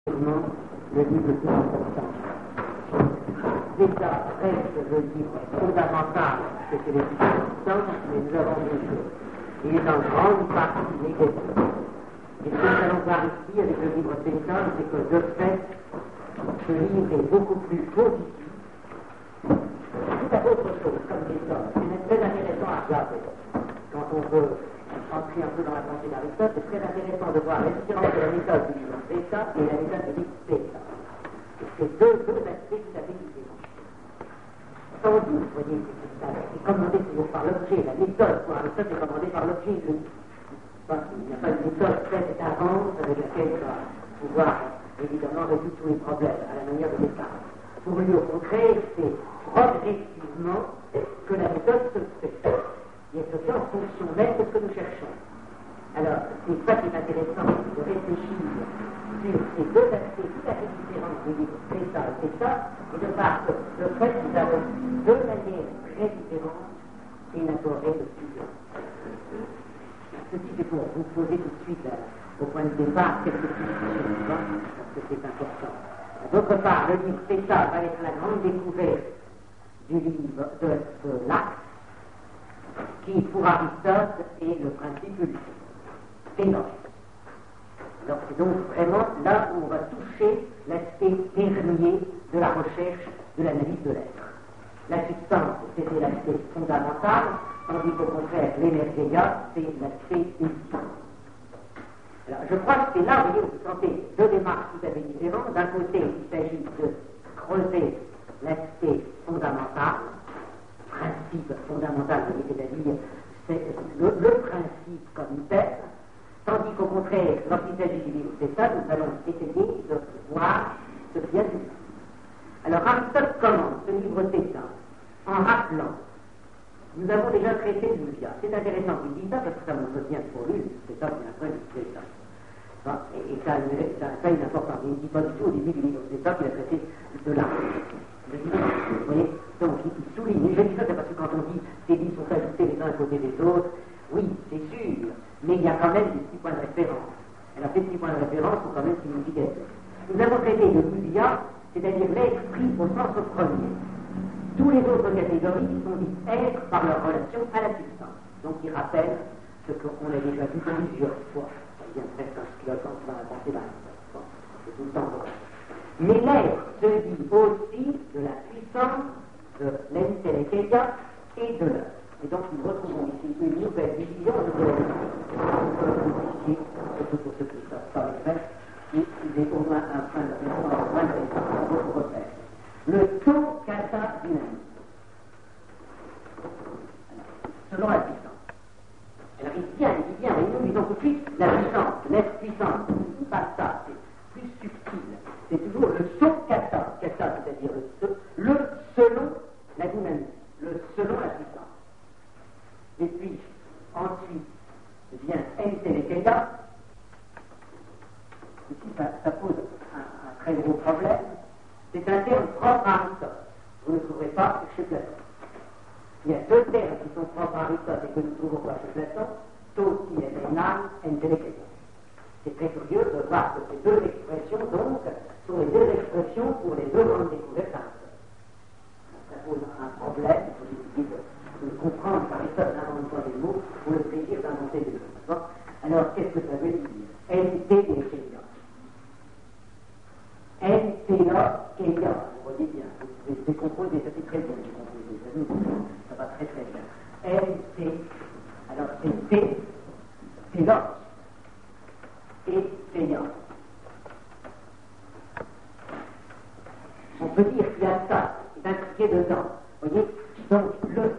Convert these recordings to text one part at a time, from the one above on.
le livre le plus important. L'État reste le livre fondamental de ces existences, mais nous avons deux choses. Il est en grande partie négatif. Et ce que nous allons voir ici avec le livre Pétain, c'est que de fait, ce livre est beaucoup plus positif. Tout à autre chose, comme méthode. C'est très intéressant à regarder. Quand on veut entrer un peu dans la pensée d'Aristote, c'est très intéressant de voir la différence de la méthode du livre Pétain et la méthode du livre Pétain. C'est deux aspects tout à fait différents. Sans doute, vous voyez, c'est commandé toujours par l'objet. La méthode pour Aristote est commandée par l'objet. Il n'y a pas une méthode faite d'avance avec laquelle il va pouvoir évidemment résoudre tous les problèmes à la manière de Descartes. Pour lui, au contraire, c'est progressivement que la méthode se fait. Et elle se fait en fonction même de ce que nous cherchons. Alors, c'est ça qui est intéressant, de réfléchir sur ces deux aspects tout à fait différents du livre Pétain et Pétain, et de voir que de fait, nous avons deux manières très différentes d'élaborer le sujet. Ceci, c'est pour vous poser tout de suite, au point de départ, quelques questions, parce que c'est important. D'autre part, le livre Pétain va être la grande découverte du livre de l'acte, qui, pour Aristote, est le principe ultime. Pénos. Alors, c'est donc vraiment là où on va toucher l'aspect dernier de la recherche de l'analyse de l'être. La substance, c'était l'aspect fondamental, tandis qu'au contraire, l'énergia, c'est l'aspect ultime. Alors, je crois que c'est là, vous voyez, vous sentez deux démarches tout à fait différentes. D'un côté, il s'agit de creuser l'aspect fondamental, principe fondamental, c'est-à-dire c'est le principe comme tel, tandis qu'au contraire, lorsqu'il s'agit du livre Pétain, nous allons essayer de voir ce qu'il y a dedans. Alors, Aristote commence ce livre Pétain en rappelant, nous avons déjà traité Livia. C'est intéressant qu'il dise ça parce que ça montre bien pour lui, c'est ça qui est un vrai livre Pétain. Bon, et ça a une importance. Il ne dit pas du tout au début du livre Pétain qu'il a traité de l'art. Vous voyez, donc il souligne, et je dis ça, c'est parce que quand on dit ces livres sont ajoutés les uns à côté des autres, oui, c'est sûr, mais il y a quand même des petits points de référence. Alors ces petits points de référence sont quand même significatifs. Nous avons traité de l'usia, c'est-à-dire l'esprit au sens premier. Tous les autres catégories sont dites être par leur relation à la substance. Donc ils rappellent ce qu'on a déjà vu plusieurs fois. Ça vient presque un skeleton dans la pensée d'Aristote. Bon, c'est tout le temps vrai. Mais l'être se dit aussi de la puissance de l'intellectia et de l'œuvre. Et donc nous retrouvons ici une nouvelle vision de l'esprit. Surtout pour ceux qui ne savent pas le faire, il est au moins un point de votre repère. Le taux kata dynamique. Selon la puissance. Alors il dit bien, et nous disons tout de suite, la puissance, l'être puissance, pas ça, c'est plus subtil. C'est toujours le so-kata, kata, c'est-à-dire le selon la dynamique, le selon la puissance. Et puis, ensuite, vient entelekeia. Ici, ça pose un très gros problème. C'est un terme propre à Aristote. Vous ne trouverez pas chez Platon. Il y a deux termes qui sont propres à Aristote et que nous ne trouvons pas chez Platon, toti et enam, entelekeia. C'est très curieux de voir que ces deux expressions, donc, sont les deux expressions pour les deux grandes découvertes d'Aristote. Ça pose un problème, il faut essayer de comprendre qu'Aristote n'invente pas des mots pour le plaisir d'inventer des mots. Alors, qu'est-ce que ça veut dire? Entelekeia. Entelokeia. Vous voyez bien, vous pouvez décomposer, ça c'est très bien décomposer, ça va très très bien. Alors c'est telos et teia. On peut dire qu'il y a ça qui est impliqué dedans. Vous voyez, donc le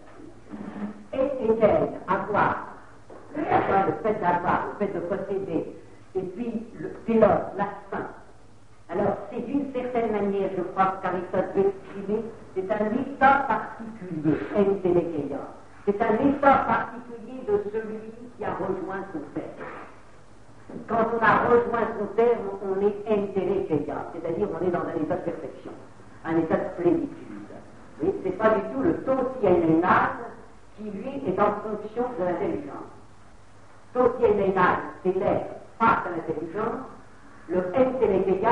avoir, le fait d'avoir, le fait de posséder, et puis le télos, la fin. Alors, c'est d'une certaine manière, je crois, qu'Aristote veut exprimer, c'est un état particulier, entelekeia. C'est un état particulier de celui qui a rejoint son terme. Quand on a rejoint son terme, on est entelekeia, c'est-à-dire on est dans un état de perfection, un état de plénitude. Oui, c'est pas du tout le totienenal qui, lui, est en fonction de l'intelligence. Totienenal, c'est l'être face à l'intelligence. Le entelekeia,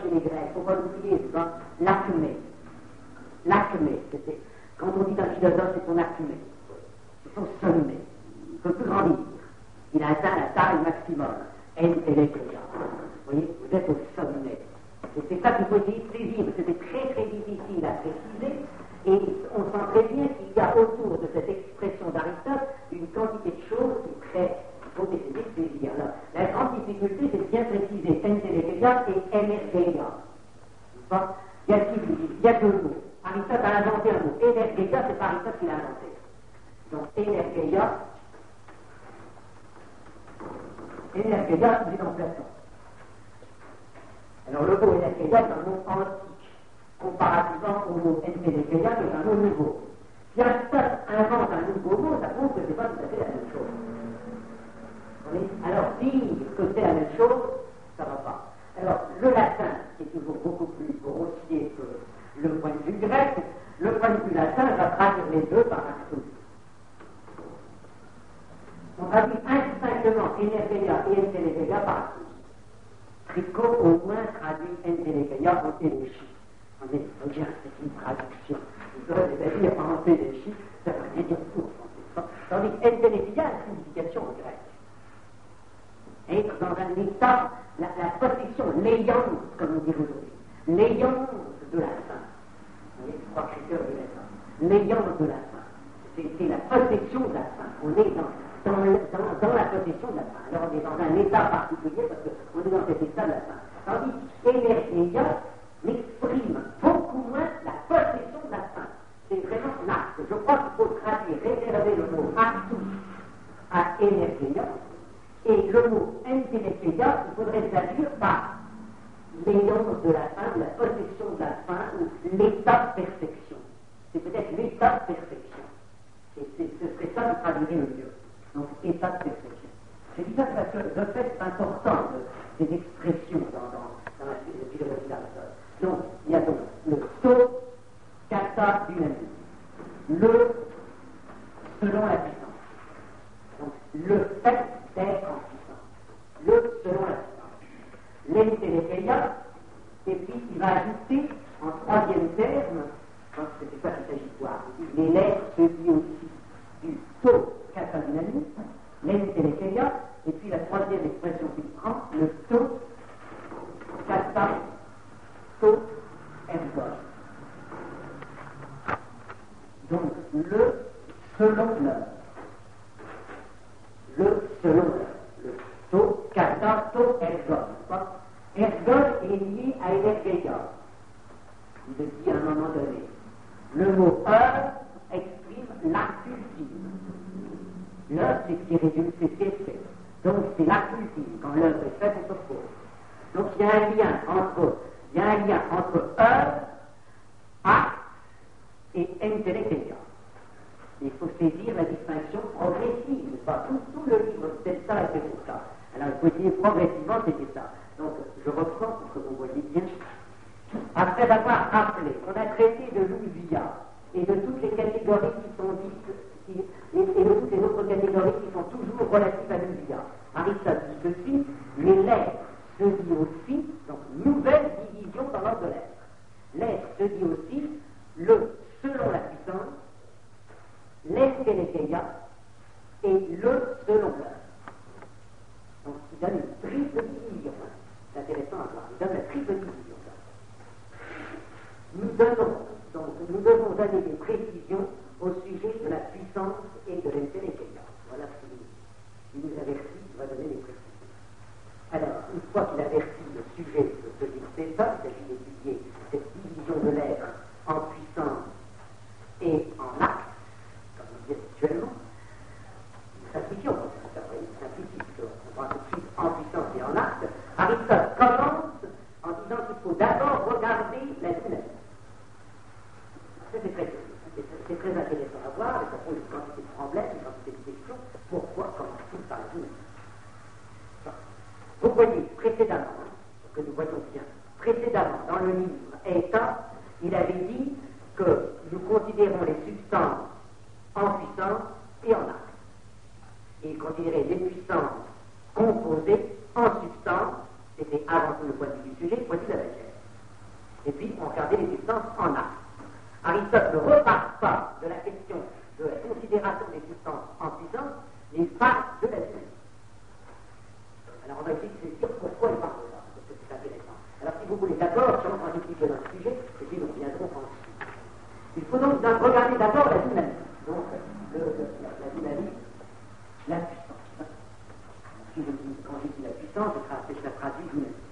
chez les Grecs, il ne faut pas l'oublier, souvent, l'acmé. L'acmé, c'était, quand on dit un philosophe, c'est son acmé, c'est son sommet. Il ne peut plus grandir. Il a atteint la taille maximum. Intellectuel. Vous voyez, vous êtes au sommet. Et c'est ça qu'il faut essayer de saisir, parce que c'est très très difficile à préciser, et on sent très bien qu'il y a autour de cette expression d'Aristote une quantité de choses qui qu'il faut essayer de saisir. Alors, la grande difficulté, c'est de bien préciser intellectuel et energeia. Il y a deux mots. Aristote a inventé un mot. Energeia, c'est pas Aristote qui l'a inventé. Donc, energeia, c'est dans Platon. Alors le mot energeia est un mot antique, comparativement au mot intellectuel qui est un mot nouveau. Si Aristote invente un nouveau mot, ça prouve que ce n'est pas tout à fait la même chose. Alors dire que c'est la même chose, ça ne va pas. Alors le latin, qui est toujours beaucoup plus grossier que le point de vue grec, le point de vue latin va traduire les deux par absolu. On traduit indistinctement energeia et intellectuel par absolu. Tricot au moins traduit intellectuel en téléchi. On est, c'est une traduction. Vous aurez des avis en téléchi, ça veut dire tout. Tandis qu'intellectuel a une signification en grec. Être dans un état, la possession, l'ayance, comme on dit aujourd'hui, l'ayance de la fin. Vous voyez, trois critères de la fin. L'ayance de la fin. C'est la possession de la fin. On est dans la possession de la fin. Alors on est dans un état particulier parce qu'on est dans cet état de la fin. Tandis qu'énergia m'exprime beaucoup moins la possession de la fin. C'est vraiment l'acte. Je crois qu'il faut traduire, réserver le mot actus à énergia, et le mot intellectuel, il faudrait le traduire par l'ayance de la fin, la possession de la fin, ou l'état de perfection. C'est peut-être l'état de perfection. Et ce serait ça qui traduirait le mieux. Donc, état de perfection. Je dis ça parce que, de fait, c'est important, ces expressions dans la philosophie d'Aristote. Donc, il y a donc le to, kata, dynamique. Le, selon la puissance. Donc, le fait d'être en puissance. Le, selon la puissance. L'intellectuel, et puis il va ajouter, en troisième terme, je pense que c'est ça qu'il s'agit de voir, les lettres se disent aussi du to, kata, dynamique, l'intellectuel, et puis la troisième expression qu'il prend, le to, kata, to, ergon. Donc, le selon l'heure. Le selon l'heure. Le to, kata, to, ergon. Ergon est lié à energeia. Il le dit à un moment donné. Le mot heure exprime l'acte ultime. L'heure, c'est ce qui résulte, c'est ce qui est fait. Donc, c'est l'acte ultime. Quand l'heure est faite, on se pose. Donc, il y a un lien entre heure, acte et intellectuel. Il faut saisir la distinction progressive. Pas tout le livre, c'est ça et c'est pour ça. Alors, il faut essayer progressivement, c'était ça. Donc, je reprends pour que vous voyez bien. Après avoir rappelé qu'on a traité de l'ouvia et de toutes les catégories qui sont dites, et de toutes les autres catégories qui sont toujours relatives à l'ouvia, Aristote dit ceci, les lettres se dit aussi, donc nouvelle division dans l'ordre de l'être. L'être se dit aussi le selon la puissance, l'intellectuel et le selon l'heure. Donc, il donne une triple division. C'est intéressant à voir. Il donne la triple division. Nous devons donner des précisions au sujet de la puissance et de l'intellectuel. Voilà ce qu'il nous avertit, il va donner des précisions. Alors, une fois qu'il avertit le sujet de ce qu'il fait ça, il s'agit d'étudier cette division de l'être en puissance et en acte, comme on dit actuellement. Simplifions, on va tout de suite en puissance et en acte. Aristote commence en disant qu'il faut d'abord regarder la dynamique. Ça, c'est très intéressant à voir, et ça pose une quantité de problèmes, une quantité de questions. Pourquoi commence-t-il par la dynamique? Vous voyez, précédemment, que nous voyons bien, précédemment, dans le livre État, il avait dit que nous considérons les substances en puissance et en acte. Et il considérait les puissances composées en substance, c'était avant tout le point de vue du sujet, le point de vue de la matière. Aristote ne repart pas de la question de la considération des substances en puissance, mais il part de la dynamique. Alors on va essayer de se dire pourquoi il part de ça, parce que c'est intéressant. Alors si vous voulez d'abord, j'entre un petit peu dans le sujet, et puis nous reviendrons ensuite. Il faut donc regarder d'abord la dynamique. Donc la dynamique, la puissance. Quand je dis la puissance, ça traduit dynamique.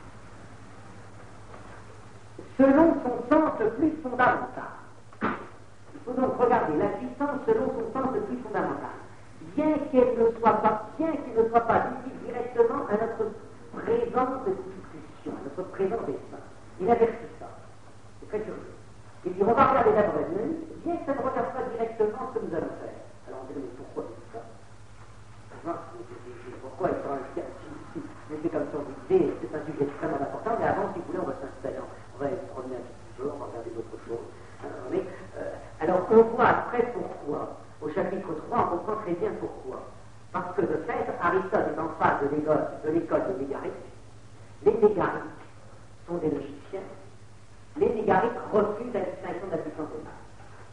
Selon son sens le plus fondamental. Il faut donc regarder la puissance selon son sens le plus fondamental. Bien qu'il ne soit pas dit directement à notre présente discussion, à notre présent destin. Il avertit ça. C'est très curieux. Et puis on va regarder d'abord la dynamique, bien que ça ne regarde pas directement ce que nous allons faire. Alors on dirait, mais pourquoi c'est ça? Pourquoi il faudra mais c'est comme si on disait, c'est un sujet extrêmement important, mais avant, si vous voulez, on va s'installer. On va se promener un petit peu, on va regarder d'autres choses. Alors, on voit après pourquoi. Au chapitre 3, on comprend très bien pourquoi. Parce que, de fait, Aristote est en face de l'école des Mégariques. Les Mégariques sont des logiciens. Les Mégariques refusent la distinction de la puissance des masses.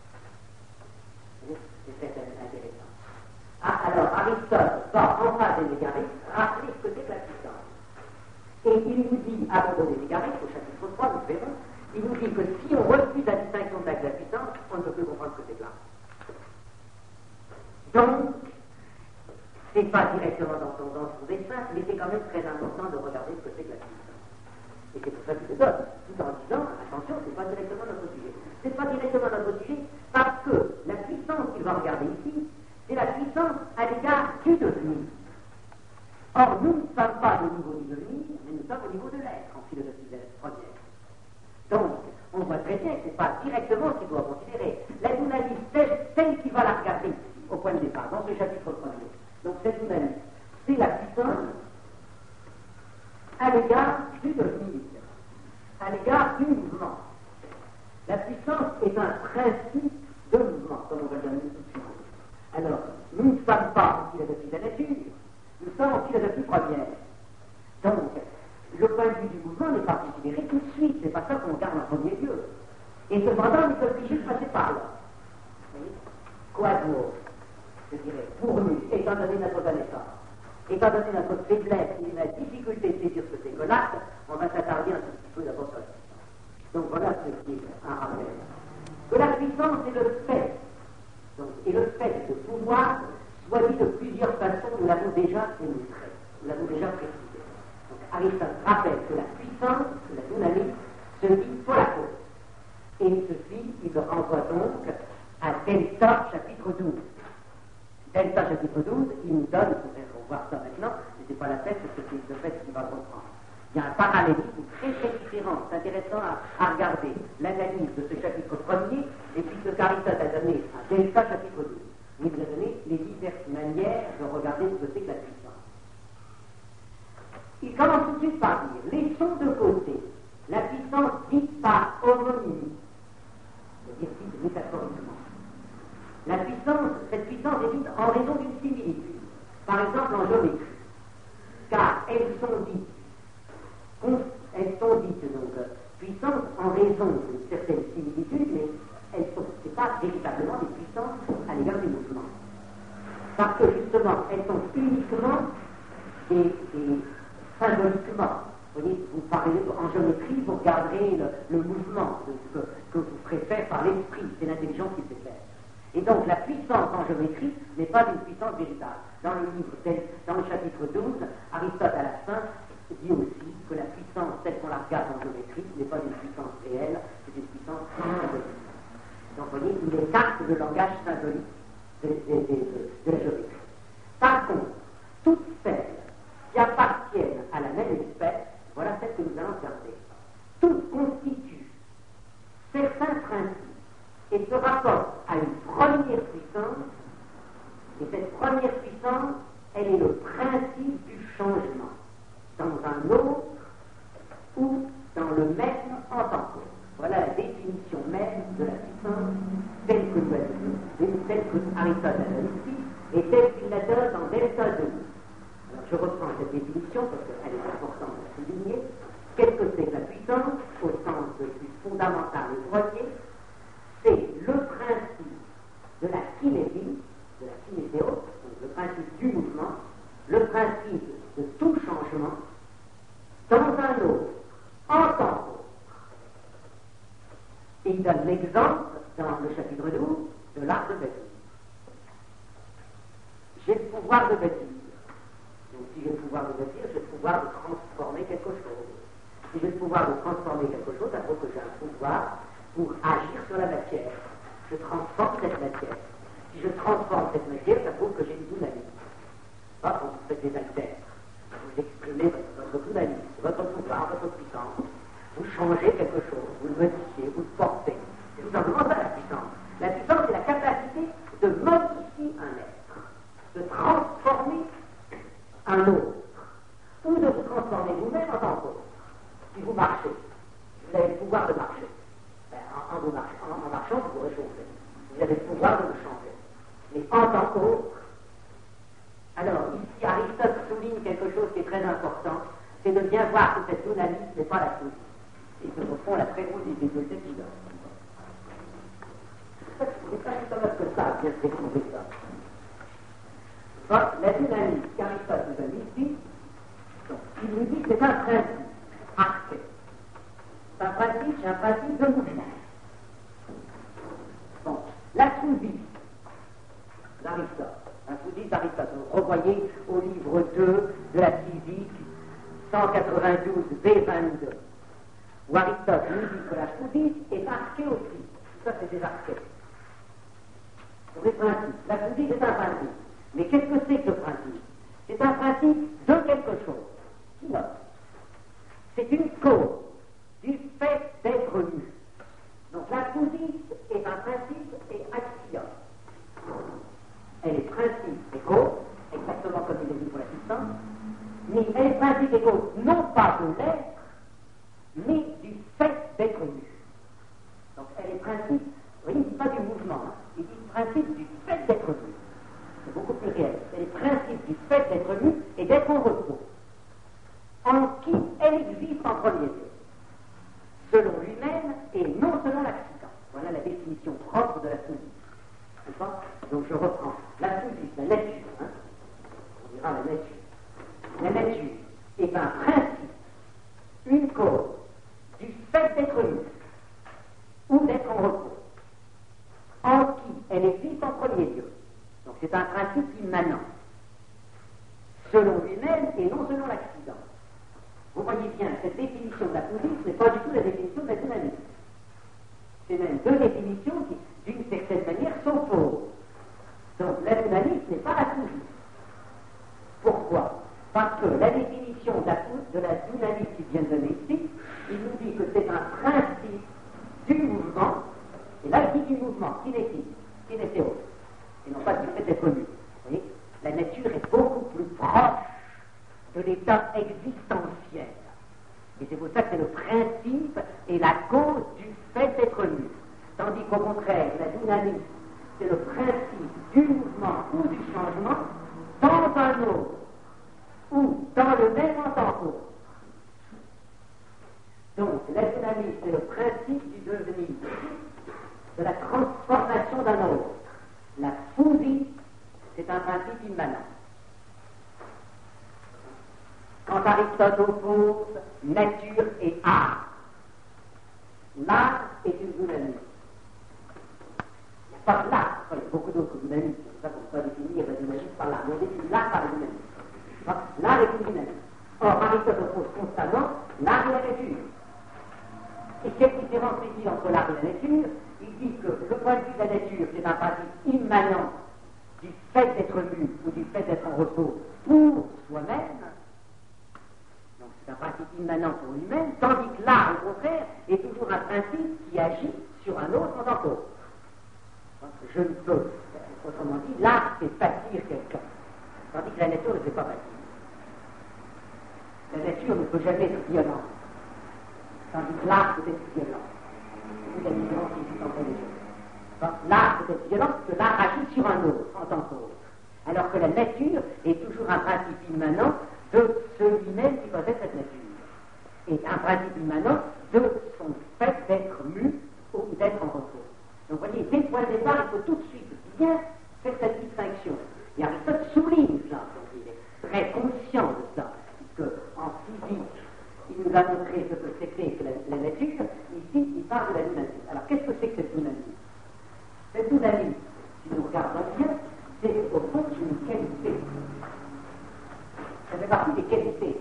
C'est intéressant. Alors, Aristote va en face des Mégariques rappeler ce que c'est que la puissance. Et il nous dit, à propos des Mégariques, au chapitre 3, nous verrons, il nous dit que si on refuse la distinction de la puissance, on ne peut plus comprendre ce que c'est que l'art. Donc, c'est pas directement dans son dessin, mais c'est quand même très important de regarder ce que c'est que la puissance. Et c'est pour ça qu'il le donne, tout en disant, attention, c'est pas directement notre sujet. C'est pas directement notre sujet parce que la puissance qu'il va regarder ici, c'est la puissance à l'égard du devenir. Or, nous ne sommes pas au niveau du devenir, mais nous sommes au niveau de l'être, en philosophie première. Donc, on voit très bien que ce n'est pas directement ce qu'il doit considérer. La dynamique, celle qui va la regarder au point de départ, dans ce chapitre premier. Donc, cette dynamique, c'est la puissance à l'égard du devenir, à l'égard du mouvement. La puissance est un principe de mouvement, comme on va le dire tout de suite. Alors, nous ne sommes pas en philosophie de la nature, nous sommes en philosophie première. Donc, le point de vue du mouvement n'est pas considéré tout de suite, c'est pas ça qu'on regarde en premier lieu. Et cependant, on est obligé de passer par là. Quoi d'autre, je dirais, pour nous, étant donné notre connaissance, étant donné notre faiblesse et la difficulté de saisir ce que c'est que l'acte, on va s'attarder un petit peu d'abord sur la puissance. Donc voilà ce qui est un rappel. Que la puissance est le fait. Donc, et le fait de pouvoir, soit dit de plusieurs façons, nous l'avons déjà illustré, nous l'avons déjà précisé. Donc Aristote rappelle que la puissance, que la dynamique, se dit pour la cause. Et ceci, il le renvoie donc à Delta, chapitre 12. Delta, chapitre 12, il nous donne, on va voir ça maintenant, mais c'est pas la peine, parce que c'est le fait qu'il va le comprendre. Il y a un parallélisme très très différent. C'est intéressant à regarder l'analyse de ce chapitre premier et puis ce qu'Aristote a donné à Delta chapitre 2. Il nous a donné les diverses manières de regarder ce que c'est que la puissance. Il commence tout de suite par dire, laissons de côté la puissance dite par homonymie, c'est-à-dire dite métaphoriquement. La puissance, cette puissance est dite en raison d'une similitude. Par exemple en géométrie. Car elles sont dites donc puissances en raison d'une certaine similitude, mais elles sont pas véritablement des puissances à l'égard du mouvement. Parce que justement, elles sont uniquement des symboliquement. Vous voyez, vous parlez en géométrie, vous regarderez le mouvement que vous ferez faire par l'esprit, c'est l'intelligence qui fait faire. Et donc la puissance en géométrie n'est pas une puissance véritable. Dans le chapitre 12, Aristote à la fin dit aussi que la puissance telle qu'on la regarde en géométrie n'est pas une puissance réelle, c'est une puissance symbolique. Donc vous voyez, il écarte le langage symbolique de la géométrie. Par contre, toutes celles qui appartiennent à la même espèce, voilà celles que nous allons regarder, toutes constituent certains principes et se rapportent à une première puissance, et cette première puissance, elle est le principe du changement dans un autre ou dans le même en tant qu'autre. Voilà la définition même de la puissance telle que nous avons, telle que Aristote a donné ici, et telle qu'il la donne dans Delta 2. Alors je reprends cette définition parce qu'elle est importante à souligner. Qu'est-ce que c'est que la puissance, au sens le plus fondamental et premier? donne l'exemple, dans le chapitre 12, de l'art de bâtir. J'ai le pouvoir de bâtir. Donc si j'ai le pouvoir de bâtir, j'ai le pouvoir de transformer quelque chose. Si j'ai le pouvoir de transformer quelque chose, ça prouve que j'ai un pouvoir pour agir sur la matière. Je transforme cette matière. Si je transforme cette matière, ça prouve que j'ai une dynamique. Pas quand vous faites des haltères. Vous exprimez votre dynamique, votre pouvoir, votre puissance. Vous changez quelque chose, vous le modifiez, vous le portez. C'est tout simplement ça la puissance. La puissance, c'est la capacité de modifier un être, de transformer un autre, ou de vous transformer vous-même en tant qu'autre. Si vous marchez, vous avez le pouvoir de marcher. En marchant, vous vous réchauffez. Vous avez le pouvoir de vous changer. Mais en tant qu'autre, alors ici Aristote souligne quelque chose qui est très important, c'est de bien voir que cette dynamique n'est pas la folie. Et que au fond, la très grosse difficulté qu'il a. C'est pas tout à fait que ça, bien découvrir ça. Bon, la dynamique qu'Aristote nous a dit ici, il nous dit que c'est un principe arché. C'est un principe de mouvement. Bon, la soubise d'Aristote, la soubise d'Aristote, vous revoyez au livre 2 de la physique, 192 B22, où Aristote nous dit que la soubise est archée aussi. Ça, c'est des archés. C'est des principes. La soubise est un principe. Mais qu'est-ce que c'est que ce principe? C'est un principe de quelque chose. Qui note? C'est une cause du fait d'être nu. Donc la soubise est un principe et axiome. Elle est principe et cause, exactement comme il est dit pour la puissance, mais elle est principe et cause non pas de l'être, mais du fait d'être nu. Donc elle est principe, vous voyez, il ne dit pas du mouvement, hein, il dit principe du fait d'être nu. C'est beaucoup plus réel. Elle est principe du fait d'être nu et d'être en repos, en qui elle existe en premier lieu, selon lui-même et non selon l'accident. Voilà la définition propre de la soubise. Donc je reprends. La soubise, la nature, hein, on dira la nature. La nature est un principe, une cause, du fait d'être nu ou d'être en repos, en qui elle existe en premier lieu. Donc c'est un principe immanent, selon lui-même et non selon l'accident. Vous voyez bien, cette définition de la soubise n'est pas du tout la définition de la dynamique. C'est même deux définitions qui, d'une certaine manière, s'opposent. Donc la dynamique n'est pas la soubise. Pourquoi? Parce que la définition de la dynamique qui vient de donner ici, il nous dit que c'est un principe du mouvement, et là il dit du mouvement, kinéthéos, et non pas du fait d'être nu. Vous voyez, la nature est beaucoup plus proche de l'état existentiel. Et c'est pour ça que c'est le principe et la cause du fait d'être nu. Tandis qu'au contraire, la dynamique, c'est le principe du mouvement ou du changement dans un autre, ou dans le même en tant qu'autre. Donc, la dynamique, c'est le principe du devenir, de la transformation d'un autre. La foubie, c'est un principe immanent. Quand Aristote oppose nature et art, l'art est une dynamique. Il n'y a pas que l'art, il y a beaucoup d'autres dynamiques. C'est pour ça qu'on peut définir la dynamique par l'art. Mais on définit l'art par la dynamique. L'art est une dynamique. Or, Aristote oppose constamment l'art et la nature. Et quelle différence fait-il entre l'art et la nature? Il dit que le point de vue de la nature, c'est un principe immanent du fait d'être nu ou du fait d'être en repos pour soi-même. Donc c'est un principe immanent pour lui-même, tandis que l'art, au contraire, est toujours un principe qui agit sur un autre en tant qu'autre. Je ne peux, autrement dit, l'art fait bâtir quelqu'un, tandis que la nature ne fait pas bâtir. La nature ne peut jamais être violente, tandis que l'art peut être violent. C'est la différence qui existe entre les choses. L'art peut être violent parce que l'art agit sur un autre en tant qu'autre, alors que la nature est toujours un principe immanent de celui-même qui possède cette nature, et un principe immanent de son fait d'être mu ou d'être en repos. Donc vous voyez, dès le point de départ, il faut tout de suite bien faire cette distinction. Et Aristote souligne ça, donc il est très conscient de ça, puisque en physique, il nous a montré ce que c'était que la nature. Ici, il parle parle de la dynamique. Alors, qu'est-ce que c'est que cette dynamique? Cette dynamique, si nous regardons bien, c'est au fond une qualité. Ça fait partie des qualités.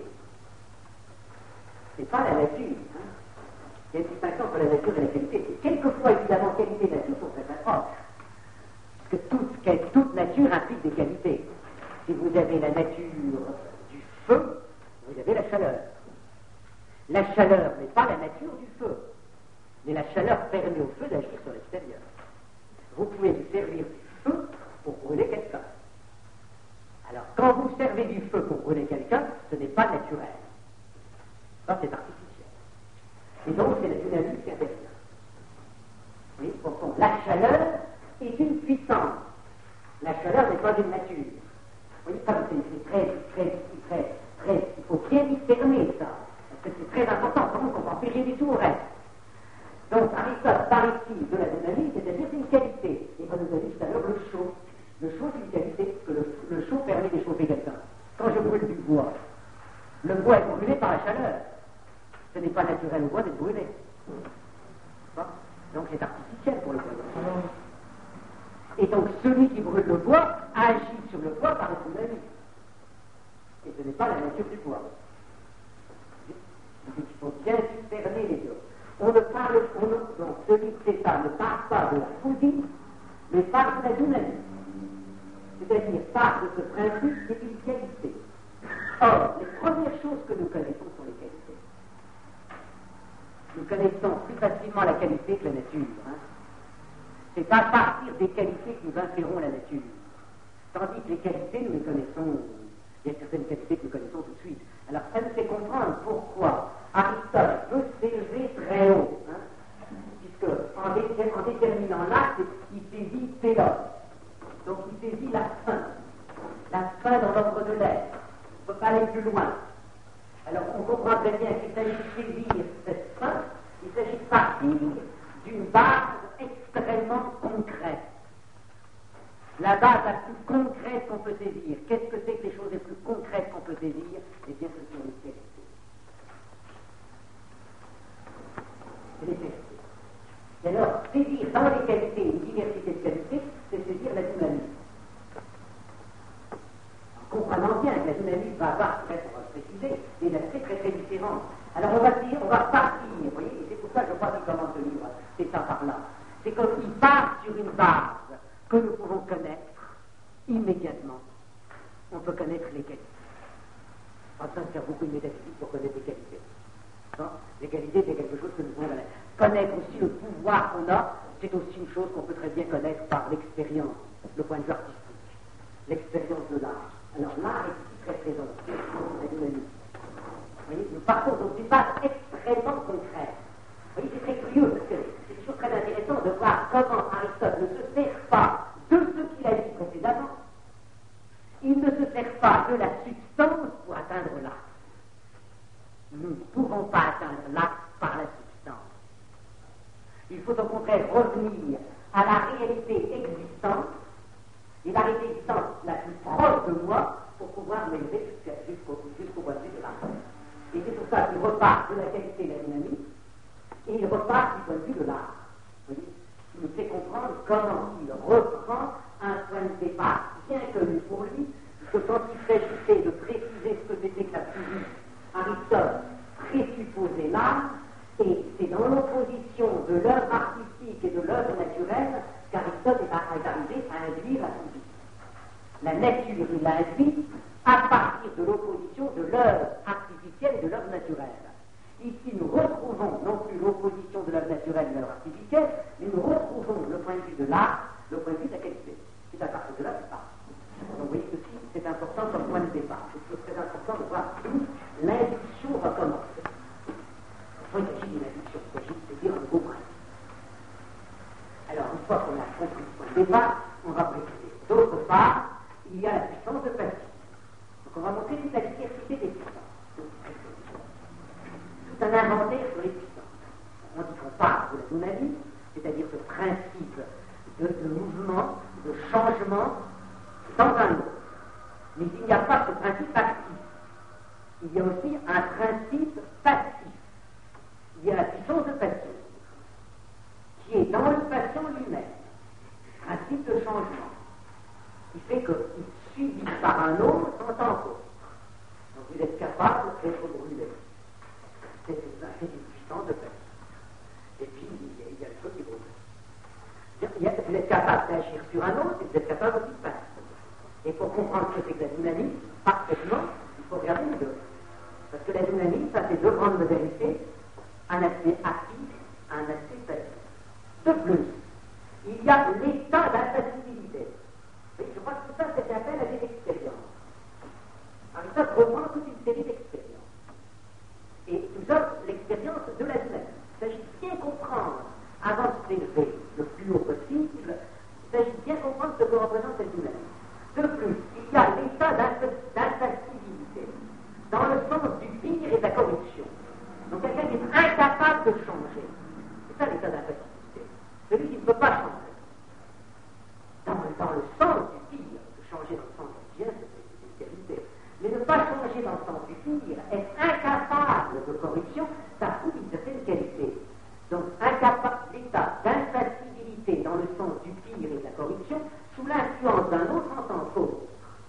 C'est pas la nature. Hein. Il y a une distinction entre la nature et la qualité. Quelquefois, évidemment, qualité et nature sont très très proches. Parce que toute nature implique des qualités. Si vous avez la nature du feu, vous avez la chaleur. La chaleur n'est pas la nature du feu, mais la chaleur permet au feu d'agir sur l'extérieur. Vous pouvez vous servir du feu pour brûler quelqu'un. Alors, quand vous servez du feu pour brûler quelqu'un, ce n'est pas naturel. Ça, c'est artificiel. Et donc, c'est la dynamique intérieure. Oui, au fond, la chaleur est une puissance. La chaleur n'est pas une nature. Oui, ça, c'est très, il faut bien discerner ça. Parce que c'est très important, sinon on ne comprend plus rien du tout au reste. Donc, Aristote parle ici de la dynamique, c'est-à-dire c'est une qualité. Et comme nous a dit tout à l'heure, le chaud. Le chaud, c'est une qualité, parce que le chaud permet d'échauffer quelqu'un. Quand je brûle du bois, le bois est brûlé par la chaleur. Ce n'est pas naturel au bois d'être brûlé. Bon. Donc, c'est artificiel pour le bois. Et donc, celui qui brûle le bois agit sur le bois par une dynamique. Et ce n'est pas la nature du bois. Donc, il faut bien discerner les deux. Donc, celui qui fait ça ne parle pas de la folie, mais parle de la dynamique. C'est-à-dire, parle de ce principe qui est une qualité. Or, les premières choses que nous connaissons sont les qualités. Nous connaissons plus facilement la qualité que la nature. Hein. C'est à partir des qualités que nous inférons la nature. Tandis que les qualités, nous les connaissons, il y a certaines qualités que nous connaissons tout de suite. Alors, ça nous fait comprendre pourquoi Aristote veut s'élever très haut, hein, puisque en déterminant l'acte, il saisit thélos. Donc, il saisit la fin dans l'ordre de l'être. On ne peut pas aller plus loin. Alors, on comprend très bien qu'il s'agit de saisir cette fin, il s'agit de partir d'une base extrêmement concrète. La base la plus concrète qu'on peut saisir. Qu'est-ce que c'est que les choses les plus concrètes qu'on peut saisir? Eh bien, ce sont les qualités. C'est les qualités. Et alors, saisir dans les qualités une diversité de qualités, c'est saisir la dynamique. En comprenant bien que la dynamique va avoir, on va le préciser, des aspects très très différents. Alors, on va partir, vous voyez, et c'est pour ça que je crois qu'il commence le livre, c'est ça par là. C'est comme il part sur une base que nous pouvons connaître immédiatement. On peut connaître les qualités. Pas besoin de faire beaucoup de métaphysique pour connaître les qualités. Non, les qualités, c'est quelque chose que nous pouvons connaître. Connaître aussi le pouvoir qu'on a, c'est aussi une chose qu'on peut très bien connaître par l'expérience, le point de vue artistique, l'expérience de l'art. Alors l'art est ici très présent, la dynamique. Vous voyez, nous partons donc d'une base extrêmement concrète. Vous voyez, c'est très curieux, parce que c'est toujours très intéressant de voir comment Aristote ne se sert pas de ce qu'il a dit précédemment. Il ne se sert pas de la substance pour atteindre l'acte. Nous ne pouvons pas atteindre l'acte par la substance. Il faut au contraire revenir à la réalité existante, et la réalité existante la plus proche de moi, pour pouvoir m'élever jusqu'au point de vue de l'acte. Et c'est pour ça qu'il repart de la qualité de la dynamique, et il repart du point de vue de l'art. Vous voyez, il nous fait comprendre comment il reprend un point de départ bien connu pour lui, que quand il s'agissait de préciser ce que c'était que la physique, Aristote présupposait l'art, et c'est dans l'opposition de l'œuvre artistique et de l'œuvre naturelle qu'Aristote est arrivé à induire la physique. La nature, il l'a induite à partir de l'opposition de l'œuvre artificielle et de l'œuvre naturelle. Ici, nous retrouvons non plus l'opposition de l'œuvre naturelle et de l'œuvre artificielle, mais nous retrouvons le point de vue de l'art, le point de vue de la qualité. C'est à partir de là que ça part. Donc, vous voyez, ceci, c'est important comme point de départ. C'est très important de voir d'où l'induction recommence. Il s'agit d'une induction, il s'agit de dire un gros principe. Alors, une fois qu'on a compris ce point de départ, on va préciser. D'autre part, il y a la puissance de principe. Donc, on va montrer toute la diversité des puissances. Tout un inventaire sur les puissances. On dit qu'on parle de la dynamique, c'est-à-dire ce principe de mouvement, de changement dans un autre. Mais il n'y a pas ce principe actif. Il y a aussi un principe passif. Il y a la puissance de passion. d'agir sur un autre et d'être capable aussi de passer. Et pour comprendre ce que c'est que la dynamique, parfaitement, il faut regarder les deux. Parce que la dynamique, ça c'est deux grandes modalités, un aspect actif, un aspect passif. De plus, il y a l'état d'infaillibilité. Et je crois que tout ça, c'est appel à des expériences. Aristote reprend toute une série d'expériences. Et nous sommes l'expérience de la dynamique. Il s'agit de bien comprendre, avant de s'élever le plus haut possible, il s'agit de bien comprendre ce que représente cette dynamique. De plus, il y a l'état d'infaillibilité, dans le sens du pire et de la corruption. Donc quelqu'un qui est incapable de changer. C'est ça l'état d'infaillibilité. Celui qui ne peut pas changer. Dans le sens du pire, de changer dans le sens du bien, c'est une qualité. Mais ne pas changer dans le sens du pire, être incapable de corruption, ça prouve une certaine qualité. Donc l'état d'infaillibilité dans le sens du pire et de la corruption, sous l'influence d'un autre en tant qu'autre.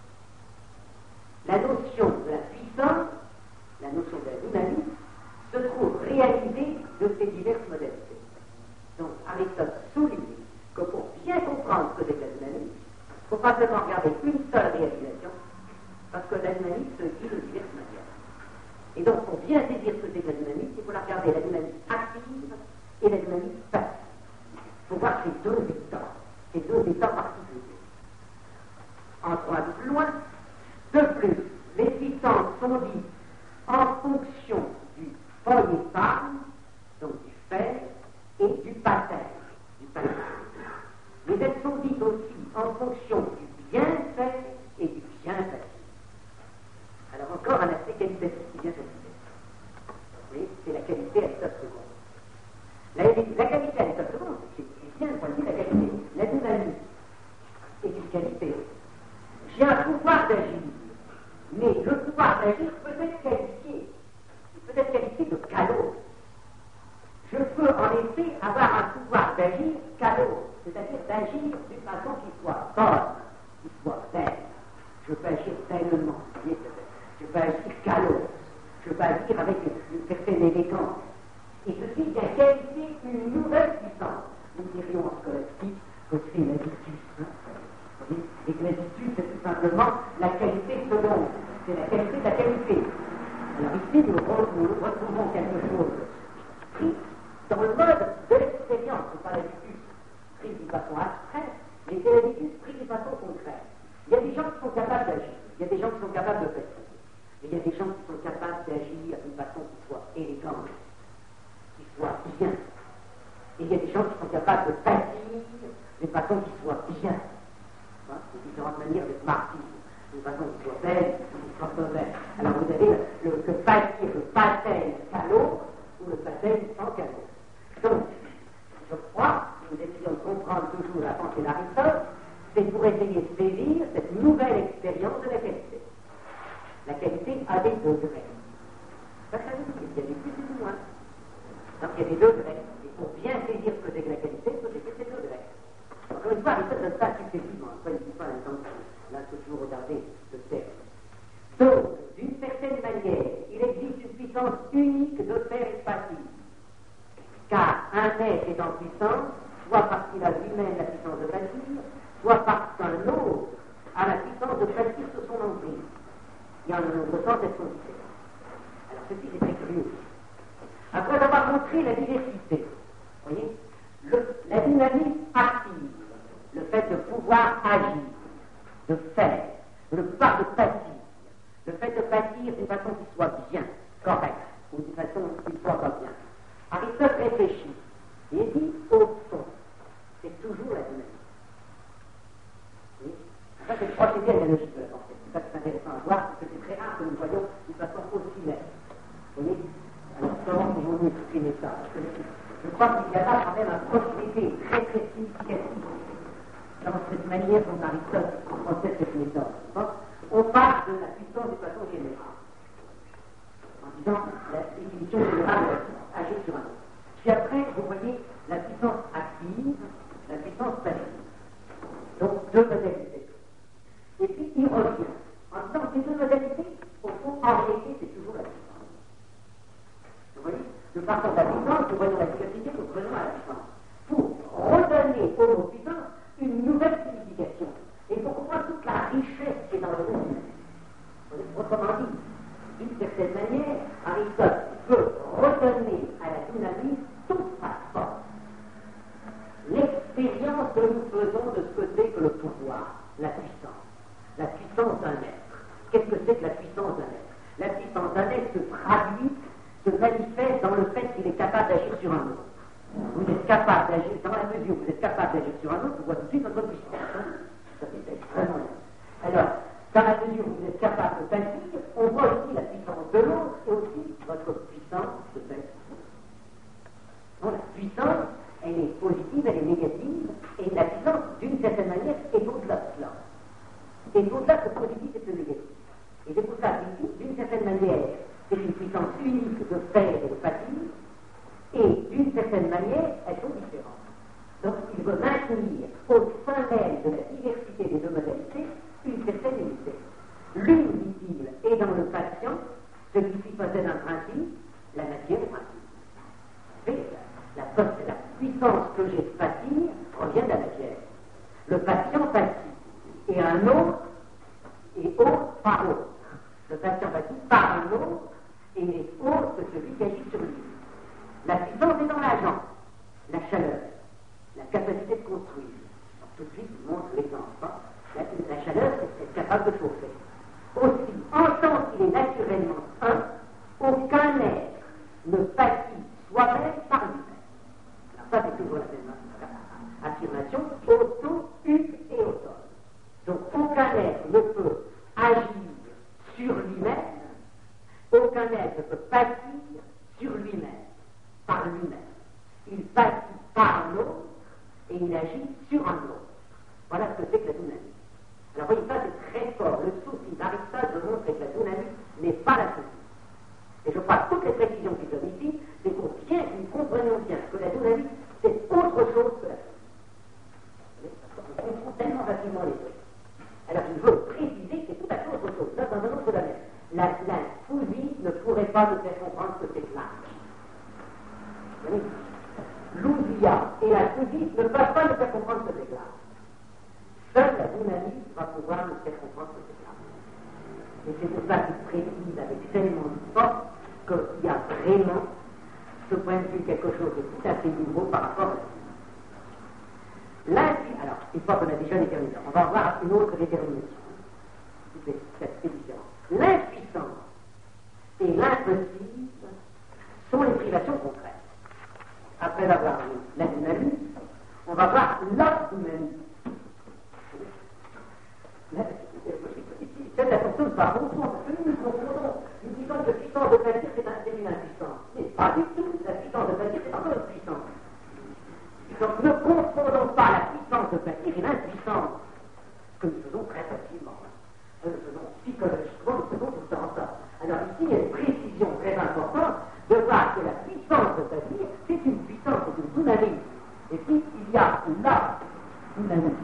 La notion de la puissance, la notion de la dynamique, se trouve réalisée de ces diverses modalités. Donc Aristote souligne que pour bien comprendre ce que c'est que la dynamique, il ne faut pas seulement regarder une seule réalisation, parce que la dynamique se dit de diverses manières. Et donc pour bien saisir ce que c'est que la dynamique, il faut la regarder la dynamique active et la dynamique passive. Il faut voir ces deux états particuliers. Entrons un peu plus loin. De plus, les puissances sont dites en fonction du poiéparme, donc du faire, et du pater. Mais elles sont dites aussi en fonction du bien fait et du bien passif. Alors encore un aspect qualitatif qui vient s'ajouter. Vous voyez, c'est la qualité à l'état second. La qualité à l'état second, c'est bien le point de vue de la qualité. La dynamique est une qualité. J'ai un pouvoir d'agir, mais le pouvoir d'agir peut être qualifié. Il peut être qualifié de calot. Je peux en effet avoir un pouvoir d'agir calot, c'est-à-dire d'agir d'une façon qui soit bonne, qui soit belle. Je peux agir tellement, je peux agir calot, je peux agir avec une certaine élégance. Et ceci vient qualifier une nouvelle puissance. Nous dirions en scolastique que c'est la virtus. Et que la virtus, c'est tout simplement la qualité seconde. C'est la qualité de la qualité. Alors ici, nous retrouvons quelque chose pris dans le mode de l'expérience. Ce n'est pas la virtus prise d'une façon abstraite, mais c'est la virtus prise d'une façon concrète. Il y a des gens qui sont capables d'agir, il y a des gens qui sont capables de faire. Et il y a des gens qui sont capables d'agir d'une façon qui soit élégante, qui soit bien. Et il y a des gens qui sont capables de bâtir d'une façon qui soit bien. C'est différentes manières d'être martyrs, d'une façon qui soit belle, qui soit mauvaise. Alors vous avez le bâtir, le baptême calot, ou le baptême sans calot. Donc, je crois, si nous essayons de comprendre toujours la pensée d'Aristote, c'est pour essayer de saisir cette nouvelle expérience de la qualité. La qualité a des degrés. Ça veut dire qu'il y a des plus et des moins. Donc il y a des degrés. Et pour bien saisir ce que c'est que la qualité, il faut saisir ces degrés. Encore une fois, Aristote ne donne pas successivement. Après, il ne dit pas l'intention. Là, il faut toujours regarder le terme. Donc, d'une certaine manière, il existe une puissance unique de faire et de bâtir. Car un être est en puissance, soit parce qu'il a lui-même la puissance de bâtir, soit parce qu'un autre a la puissance de bâtir sur son emprise. Il y a un autre sens d'être différent. Alors, ceci est très curieux. Après avoir montré la diversité, vous voyez, la dynamique active, le fait de pouvoir agir, de faire, le pouvoir de bâtir, le fait de bâtir d'une façon qui soit bien, correcte, ou d'une façon qui ne soit pas bien. Aristote réfléchit et dit, au fond, c'est toujours la dynamique. Oui. Ça, c'est le procédé analogique de la pensée. C'est ça qui est intéressant à voir, parce que c'est très rare que nous voyons d'une façon aussi nette. Vous voyez? Alors, comment pouvons-nous exprimer ça? Je crois qu'il y a là quand même un procédé très très significatif dans cette manière dont Aristote procède cette méthode. On part de la puissance de façon générale, en disant la définition générale de la puissance, agir sur un autre. Puis après, vous voyez la puissance active, la puissance passive. Donc, deux modalités. Et puis, il revient en disant que ces deux modalités, au fond, en réalité, c'est toujours la puissance. Vous voyez? Nous partons de la puissance, nous voyons la efficacité, nous prenons à la puissance. Pour redonner au mot puissance une nouvelle dynamise toute sa force. L'expérience que nous faisons de ce que c'est que le pouvoir, la puissance d'un être. Qu'est-ce que c'est que la puissance d'un être? La puissance d'un être se manifeste dans le fait qu'il est capable d'agir sur un autre. Vous êtes capable d'agir, dans la mesure où vous êtes capable d'agir sur un autre, vous voyez tout de suite votre puissance. Hein? Ça c'est extrêmement bien. Alors, dans la mesure où vous êtes capable de bâtir, on voit aussi la puissance de l'autre et aussi votre puissance de bâtir. Donc la puissance, elle est positive, elle est négative, et la puissance, d'une certaine manière, est au-delà de cela. Et au-delà de positif et de négatif. Et c'est pour ça qu'ici, d'une certaine manière, c'est une puissance unique de faire et de bâtir, et d'une certaine manière, elles sont différentes. Donc il veut maintenir au sein même de la diversité des deux modalités une certaine unité. L'une, dit-il, est dans le patient, ce qui s'y possède un principe, la matière est principe. La puissance que j'ai de bâtir provient de la matière. Le patient bâtit, et un autre est autre par autre. Le patient bâtit par un autre, et il est autre que celui qui agit sur lui. La puissance est dans l'agent, la chaleur, la capacité de construire. Alors, tout de suite, je vous montre l'exemple. La chaleur, c'est être capable de chauffer. Aussi, en tant qu'il est naturellement un, aucun être ne bâtit soi-même par lui-même. Alors ça, c'est toujours la même affirmation, auto, et autonome. Donc, aucun être ne peut agir sur lui-même, aucun être ne peut bâtir sur lui-même, par lui-même. Il bâtit par l'autre et il agit sur un autre. Voilà ce que c'est que la dynamique. Alors voyez, ça c'est très fort. Le souci d'Aristote de montrer que la dynamique n'est pas la souci. Et je crois que toutes les précisions qui sont ici, c'est pour bien que nous comprenions bien que la dynamique, c'est autre chose que la souci. On comprend tellement facilement les trucs. Alors je veux préciser que c'est tout à fait autre chose. Là, dans un autre domaine. La souci ne pourrait pas nous faire comprendre ce que c'est que l'arche. L'ousia et la souci ne peuvent pas nous faire comprendre ce que c'est que l'arche. Seule la dynamique va pouvoir nous faire comprendre ce que c'est que l'arche. Et c'est pour ça qu'il précise avec tellement de force qu'il y a vraiment, ce point de vue, quelque chose de tout à fait nouveau par rapport à ça. Alors, une fois qu'on a déjà déterminé, on va voir une autre détermination. C'est différent. L'impuissance et l'impossible sont les privations concrètes. Après avoir vu la dynamique, on va voir la dynamique. Cette attention ne va pas comprendre, parce que nous confondons une puissance de puissance de bâtir, c'est une impuissance. Mais pas du tout, la puissance de bâtir, c'est encore une puissance. Donc ne confondons pas la puissance de bâtir et l'impuissance, que nous faisons très facilement. Nous faisons psychologiquement, nous faisons tout le temps ça. Alors ici, il y a une précision très importante de voir que la puissance de bâtir, c'est une puissance, c'est une dynamique. Et puis, il y a la dynamique.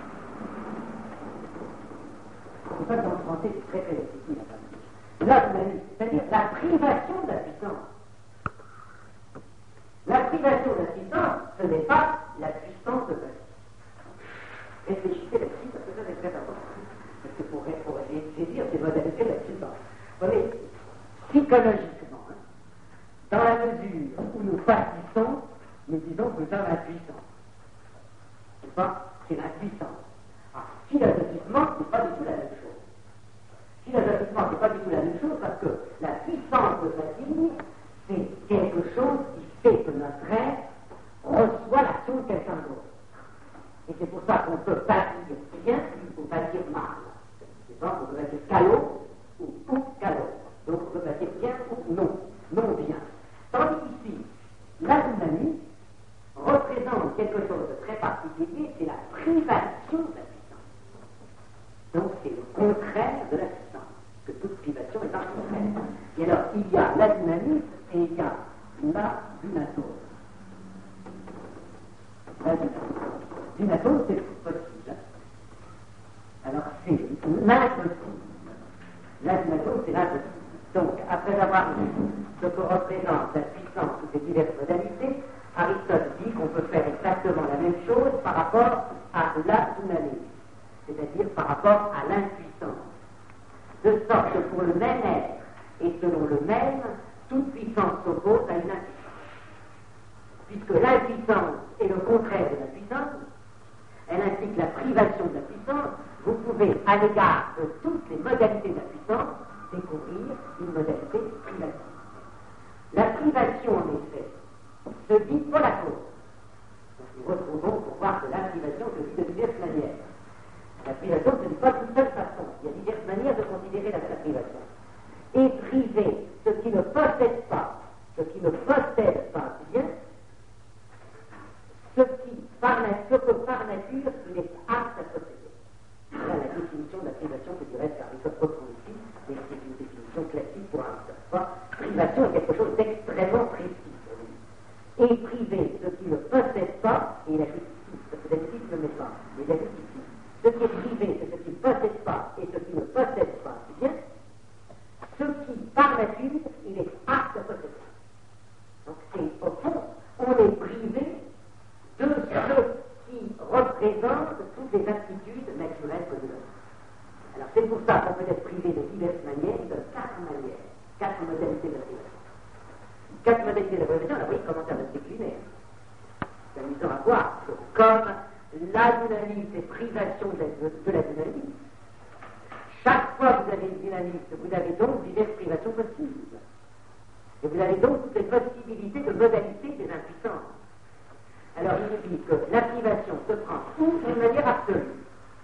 C'est ça que dans le français, c'est très très difficile. La dynamique, c'est-à-dire la privation de la puissance. La privation de la puissance, ce n'est pas la puissance de bâtir. Réfléchissez là-dessus, parce que ça c'est très important. Parce que pour saisir ces modalités de la puissance. Vous voyez, psychologiquement, hein, dans la mesure où nous bâtissons, nous disons que nous sommes impuissants. C'est pas, c'est l'impuissance. Alors, philosophiquement, c'est pas du tout la même chose. Philosophiquement, c'est pas du tout la même chose parce que la puissance de bâtir, c'est quelque chose qui fait que notre être reçoit l'action de quelqu'un d'autre. Et c'est pour ça qu'on peut bâtir bien ou bâtir mal. C'est pas qu'on peut bâtir calot ou calot. Donc on peut bâtir bien ou non bien. Tandis qu'ici, la dynamique représente quelque chose de très particulier, c'est la privation de la puissance. Donc c'est le contraire de la puissance, que toute privation est un contraire. Et alors il y a la dynamique et il y a la dynatose. La dynatose, c'est possible. Alors c'est l'impossible. La dynatose, c'est l'impossible. Donc, après avoir vu ce que représente la puissance sous ses diverses modalités, Aristote dit qu'on peut faire exactement la même chose par rapport à la dynamique, c'est-à-dire par rapport à l'impuissance. De sorte que pour le même être et selon le même, toute puissance s'oppose à une impuissance. à l'égard de toutes les modalités de la puissance, découvrir une modalité privative. La privation, en effet, se dit pour la cause. Donc nous retrouvons pour voir que la privation se dit de diverses manières. La privation ne se dit pas d'une seule façon. Il y a diverses manières de considérer la privation. Et priver ce qui ne possède pas, ce qui ne possède pas bien, ce que par nature il est apte à posséder. Voilà la définition de la privation que du reste Aristote reprend ici, mais c'est une définition classique pour Aristote. Privation est quelque chose d'extrêmement précis pour lui. Et priver ce qui ne possède pas, et il a dit ici, parce que d'habitude il ne le met pas, mais il a dit ici, ce qui est privé, c'est ce qui ne possède pas, et ce qui ne possède pas bien, ce qui, par nature, il est apte à posséder. Donc c'est, au fond, on est privé de ce qui représente toutes les aptitudes naturelles que nous avons. Alors c'est pour ça qu'on peut être privé de diverses manières, de 4 manières, 4 modalités de la privation. 4 modalités de la privation, alors oui, commence à se décliner. C'est amusant à voir que comme l'analyse est privation de la dynamique, chaque fois que vous avez une dynamiste, vous avez donc diverses privations possibles. Et vous avez donc toutes les possibilités de modalité des impuissances. Alors il dit que la privation se prend ou d'une manière absolue.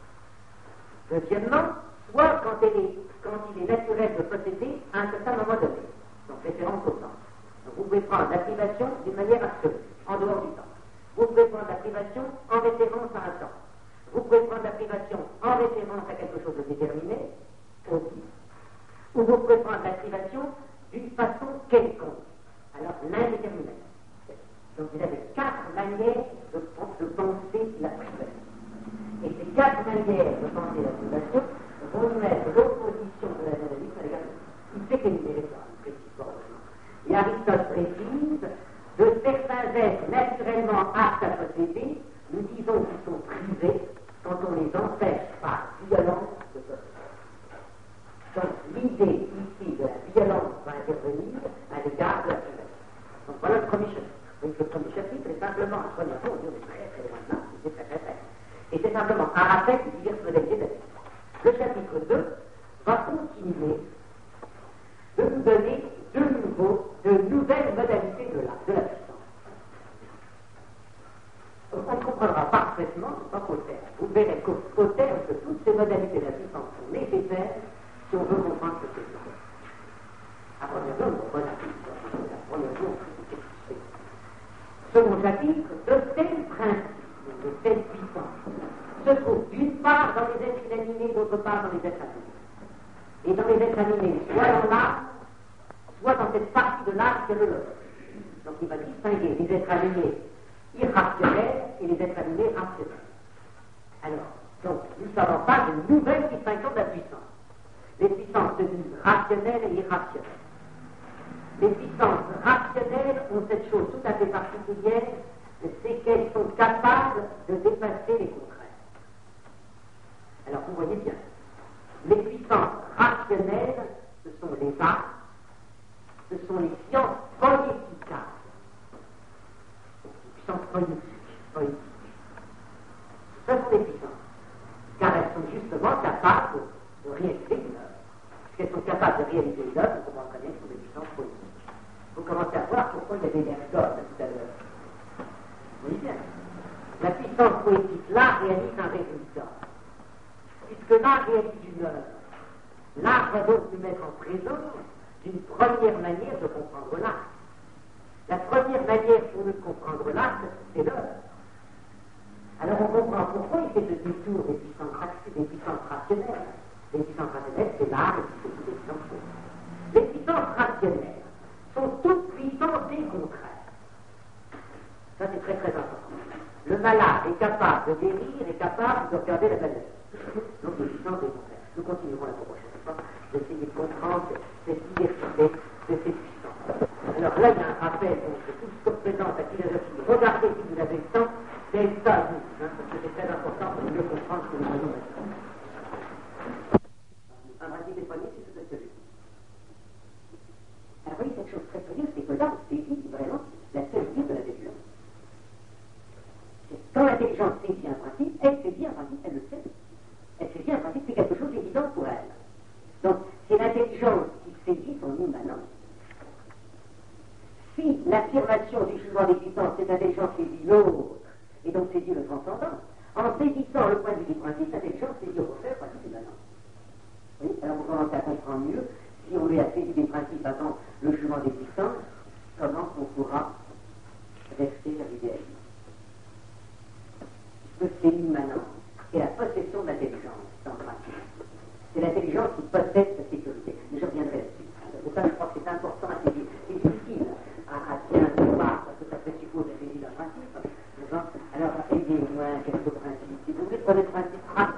Deuxièmement, soit quand il est naturel de posséder à un certain moment donné. Donc référence au temps. Donc vous pouvez prendre la privation d'une manière absolue, en dehors du temps. Vous pouvez prendre la privation en référence à un temps. Vous pouvez prendre la privation en référence à quelque chose de déterminé, aussi. Ou vous pouvez prendre la privation d'une façon quelconque. Alors l'indétermination. Donc vous avez 4 manières de penser la privation. Et ces 4 manières de penser la privation vont nous mettre l'opposition de la dynamique à l'égard de l'autre. Il fait qu'énumérer ça, il précise pas heureusement. Et Aristote précise, de certains êtres naturellement aptes à posséder, nous disons qu'ils sont privés quand on les empêche par violence de posséder. Donc l'idée ici de la violence va intervenir à l'égard de la privation. Donc voilà le premier chapitre. Donc le premier chapitre est simplement un premier tour, on est très très loin de là, c'est très très très. Et c'est simplement un rappel de diverses modalités de la vie. Le chapitre 2 va continuer de nous donner de nouvelles modalités de la puissance. Donc on comprendra parfaitement, pas qu'au terme. Vous verrez qu'au terme que toutes ces modalités de la puissance sont nécessaires si on veut comprendre ce que c'est. À première vue, on comprend la puissance. À première vue, on sait ce que c'est. Second chapitre, de tels principes, de telles puissances, se trouvent d'une part dans les êtres inanimés, d'autre part dans les êtres animés. Et dans les êtres animés, soit dans l'âme, soit dans cette partie de l'âme que le leur. Donc il va distinguer les êtres animés irrationnels et les êtres animés rationnels. Alors, donc, nous ne savons pas de nouvelle distinction de la puissance. Les puissances se disent rationnelles et irrationnelles. Les puissances rationnelles ont cette chose tout à fait particulière, c'est qu'elles sont capables de dépasser les contraires. Alors vous voyez bien, les puissances rationnelles, ce sont les arts, ce sont les sciences poétiques. Les puissances poétiques. Ce sont les puissances, car elles sont justement capables de réaliser une œuvre. Puisqu'elles sont capables de réaliser une œuvre, vous comprenez bien que ce sont des puissances poétiques. Vous commencez à voir pourquoi il y avait l'ergode tout à l'heure. Vous voyez bien. La puissance poétique, là, réalise un résultat. Puisque l'art réalise une œuvre, l'art va donc nous mettre en présence d'une première manière de comprendre l'art. La première manière pour nous de comprendre l'art, c'est l'œuvre. Alors on comprend pourquoi il fait ce détour des puissances rationnelles. Les puissances rationnelles, c'est l'art et c'est toutes les puissances poétiques. Les puissances rationnelles sont toutes puissances des contraires. Ça c'est très très important. Le malade est capable de guérir, est capable de regarder la maladie. Donc les puissances des contraires. Nous continuerons la prochaine fois d'essayer de comprendre cette diversité de ces puissances. Alors là, il y a un rappel de tout ce que représente la philosophie. Regardez si vous avez le temps, c'est ça, vous, parce que c'est très important pour mieux comprendre ce que nous voyons maintenant. Un principe des premiers, c'est tout ce que je dis. Alors oui, cette chose très curieuse, c'est que là, on saisit vraiment la seule vie de la décision. Quand l'intelligence saisit un principe, elle saisit un principe, elle le sait. Elle saisit un principe, c'est quelque chose mouvement d'existence, cette intelligence saisit l'autre, et donc saisit le transcendant. En saisissant le point de vue du principe, l'intelligence saisit au contraire le point de vue immanent. Oui, alors vous commencez à comprendre mieux, si on met la saisie des principes avant le jugement d'existence, comment on pourra rester à l'idéalisme. Puisque c'est l'immanence, c'est la possession de l'intelligence, en principe. C'est l'intelligence qui possède sa sécurité. Mais je reviendrai là-dessus. C'est ça, je crois que c'est important à saisir. C'est difficile à bien voir, parce que ça présuppose la saisie d'un principe. Alors, aidez-moi quelques principes. Si vous voulez, prenez le principe